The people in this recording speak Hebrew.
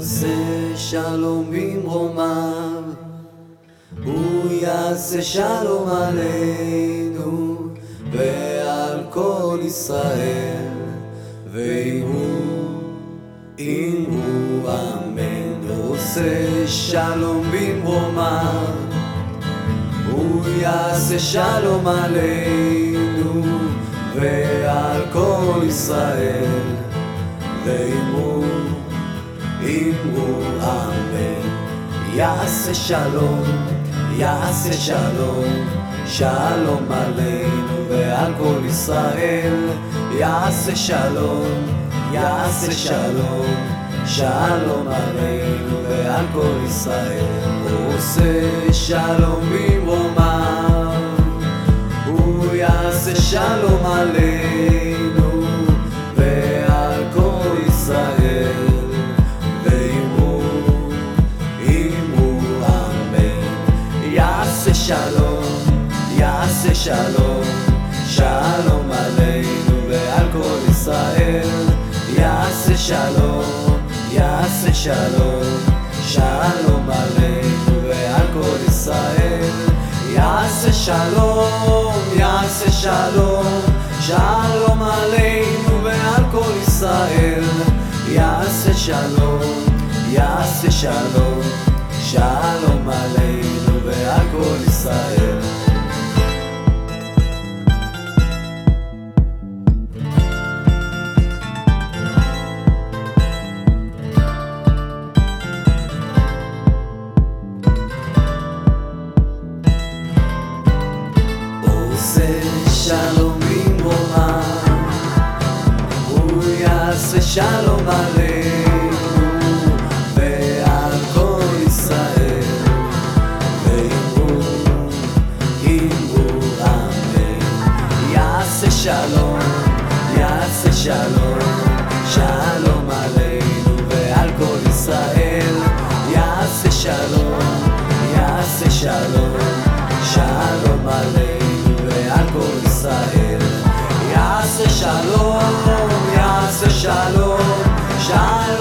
יעשה שלום במרומיו, הוא יעשה שלום עלינו ועל כל ישראל, ואמרו אמן. עושה שלום במרומיו, הוא יעשה שלום עלינו ועל כל ישראל, ואמרו אמן. יעשה שלום, יעשה שלום, שלום עלינו ועל כל ישראל. יעשה שלום, יעשה שלום, שלום עלינו ועל כל ישראל. הוא עושה שלום במרומיו, הוא יעשה שלום עלינו ועל כל ישראל, ואמרו אמן. יעשה שלום, יעשה שלום, שלום עלינו ועל כל ישראל. יעשה שלום, יעשה שלום, שלום עלינו ועל כל ישראל. יעשה שלום, יעשה שלום, שלום עלינו ועל כל ישראל. יעשה שלום, יעשה שלום, שלום עלינו ועל כל ישראל. עושה שלום במרומיו, הוא יעשה שלום עלינו ועל כל ישראל, ואמרו אמן. יעשה שלום, יעשה שלום, שלום עלינו ועל כל ישראל. יעשה שלום, יעשה שלום, שלום עלינו ועל כל ישראל. יעשה שלום, יעשה שלום, שלום